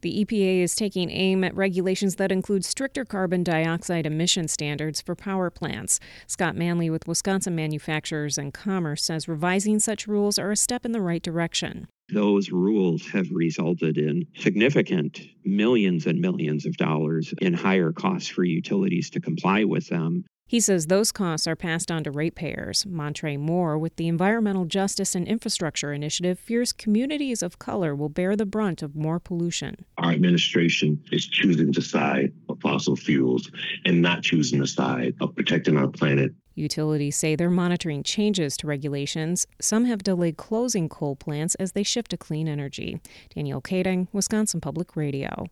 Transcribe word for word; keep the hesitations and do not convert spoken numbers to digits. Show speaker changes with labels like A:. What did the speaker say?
A: The E P A is taking aim at regulations that include stricter carbon dioxide emission standards for power plants. Scott Manley with Wisconsin Manufacturers and Commerce says revising such rules are a step in the right direction.
B: Those rules have resulted in significant millions and millions of dollars in higher costs for utilities to comply with them.
A: He says those costs are passed on to ratepayers. Montre Moore with the Environmental Justice and Infrastructure Initiative fears communities of color will bear the brunt of more pollution.
C: Our administration is choosing the side of fossil fuels and not choosing the side of protecting our planet.
A: Utilities say they're monitoring changes to regulations. Some have delayed closing coal plants as they shift to clean energy. Danielle Kading, Wisconsin Public Radio.